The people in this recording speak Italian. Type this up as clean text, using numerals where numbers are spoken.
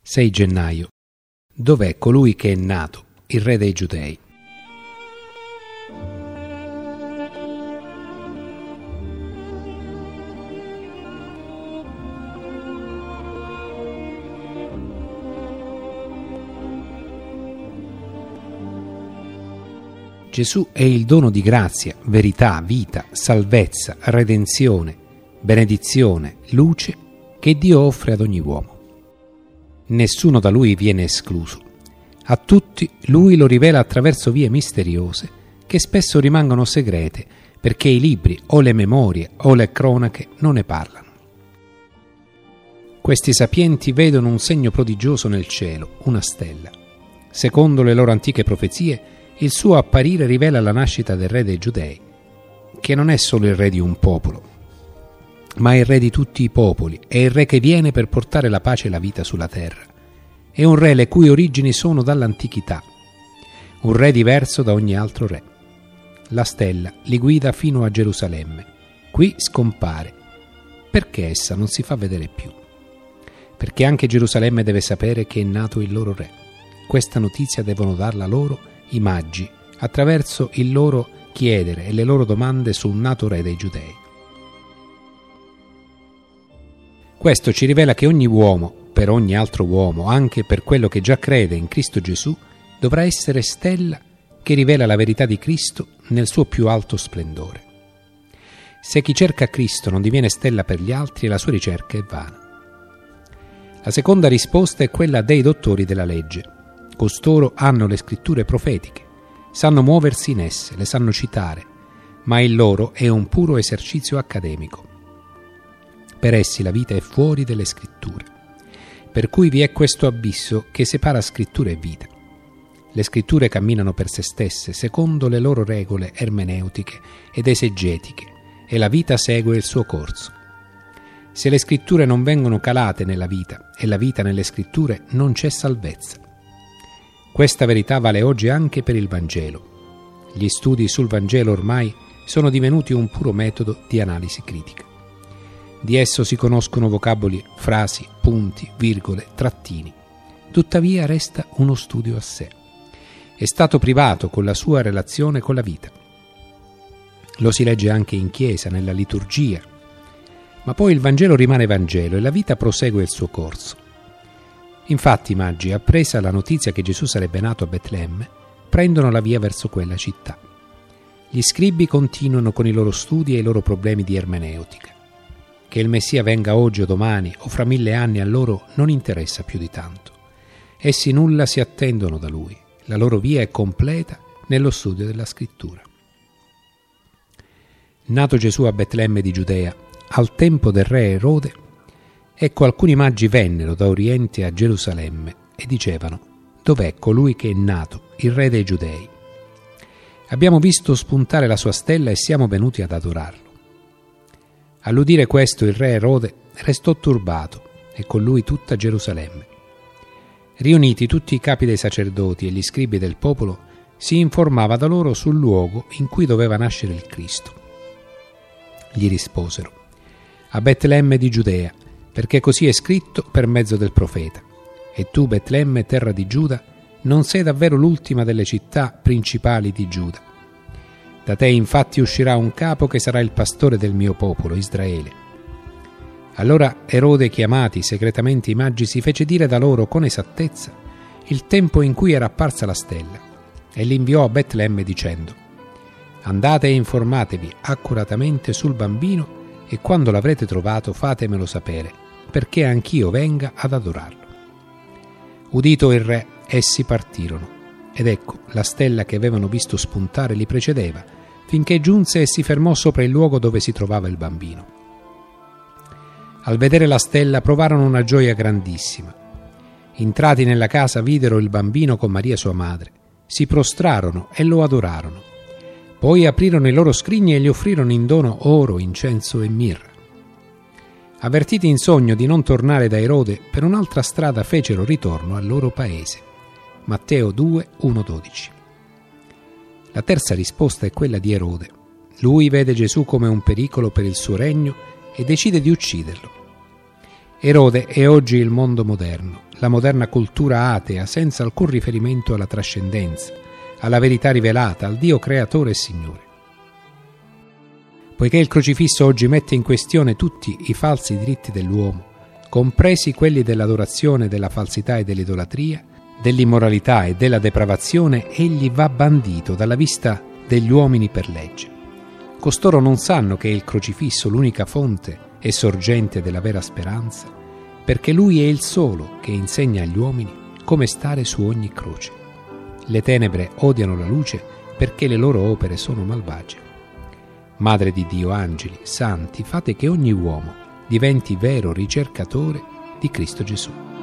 6 gennaio. Dov'è colui che è nato, il re dei Giudei? Gesù è il dono di grazia, verità, vita, salvezza, redenzione, benedizione, luce che Dio offre ad ogni uomo. Nessuno da Lui viene escluso. A tutti Lui lo rivela attraverso vie misteriose che spesso rimangono segrete perché i libri o le memorie o le cronache non ne parlano. Questi sapienti vedono un segno prodigioso nel cielo, una stella. Secondo le loro antiche profezie, il suo apparire rivela la nascita del re dei Giudei, che non è solo il re di un popolo, ma è il re di tutti i popoli, è il re che viene per portare la pace e la vita sulla terra. È un re le cui origini sono dall'antichità, un re diverso da ogni altro re. La stella li guida fino a Gerusalemme. Qui scompare. Perché essa non si fa vedere più? Perché anche Gerusalemme deve sapere che è nato il loro re. Questa notizia devono darla loro i magi, attraverso il loro chiedere e le loro domande sul nato re dei Giudei. Questo ci rivela che ogni uomo, per ogni altro uomo, anche per quello che già crede in Cristo Gesù, dovrà essere stella che rivela la verità di Cristo nel suo più alto splendore. Se chi cerca Cristo non diviene stella per gli altri, la sua ricerca è vana. La seconda risposta è quella dei dottori della legge. Costoro hanno le scritture profetiche, sanno muoversi in esse, le sanno citare, ma il loro è un puro esercizio accademico. Per essi la vita è fuori delle scritture, per cui vi è questo abisso che separa scrittura e vita. Le scritture camminano per se stesse, secondo le loro regole ermeneutiche ed esegetiche, e la vita segue il suo corso. Se le scritture non vengono calate nella vita e la vita nelle scritture, non c'è salvezza. Questa verità vale oggi anche per il Vangelo. Gli studi sul Vangelo ormai sono divenuti un puro metodo di analisi critica. Di esso si conoscono vocaboli, frasi, punti, virgole, trattini. Tuttavia resta uno studio a sé. È stato privato con la sua relazione con la vita. Lo si legge anche in chiesa, nella liturgia. Ma poi il Vangelo rimane Vangelo e la vita prosegue il suo corso. Infatti i magi, appresa la notizia che Gesù sarebbe nato a Betlemme, prendono la via verso quella città. Gli scribi continuano con i loro studi e i loro problemi di ermeneutica. Che il Messia venga oggi o domani o fra 1000 anni a loro non interessa più di tanto. Essi nulla si attendono da Lui. La loro via è completa nello studio della Scrittura. Nato Gesù a Betlemme di Giudea, al tempo del re Erode, ecco alcuni magi vennero da Oriente a Gerusalemme e dicevano: dov'è colui che è nato, il re dei Giudei? Abbiamo visto spuntare la sua stella e siamo venuti ad adorarlo. All'udire questo il re Erode restò turbato e con lui tutta Gerusalemme. Riuniti tutti i capi dei sacerdoti e gli scribi del popolo, si informava da loro sul luogo in cui doveva nascere il Cristo. Gli risposero: a Betlemme di Giudea, perché così è scritto per mezzo del profeta. E tu, Betlemme, terra di Giuda, non sei davvero l'ultima delle città principali di Giuda. Da te infatti uscirà un capo che sarà il pastore del mio popolo, Israele. Allora Erode, chiamati segretamente i magi, si fece dire da loro con esattezza il tempo in cui era apparsa la stella e li inviò a Betlemme dicendo: andate e informatevi accuratamente sul bambino e quando l'avrete trovato fatemelo sapere, perché anch'io venga ad adorarlo. Udito il re, essi partirono, ed ecco la stella che avevano visto spuntare li precedeva, finché giunse e si fermò sopra il luogo dove si trovava il bambino. Al vedere la stella provarono una gioia grandissima. Entrati nella casa videro il bambino con Maria sua madre, si prostrarono e lo adorarono. Poi aprirono i loro scrigni e gli offrirono in dono oro, incenso e mirra. Avvertiti in sogno di non tornare da Erode, per un'altra strada fecero ritorno al loro paese. Matteo 2, 1-12. La terza risposta è quella di Erode. Lui vede Gesù come un pericolo per il suo regno e decide di ucciderlo. Erode è oggi il mondo moderno, la moderna cultura atea senza alcun riferimento alla trascendenza, alla verità rivelata, al Dio creatore e Signore. Poiché il crocifisso oggi mette in questione tutti i falsi diritti dell'uomo, compresi quelli dell'adorazione, della falsità e dell'idolatria, dell'immoralità e della depravazione, egli va bandito dalla vista degli uomini per legge. Costoro non sanno che è il crocifisso l'unica fonte e sorgente della vera speranza, perché lui è il solo che insegna agli uomini come stare su ogni croce. Le tenebre odiano la luce perché le loro opere sono malvagie. Madre di Dio, angeli, santi, fate che ogni uomo diventi vero ricercatore di Cristo Gesù.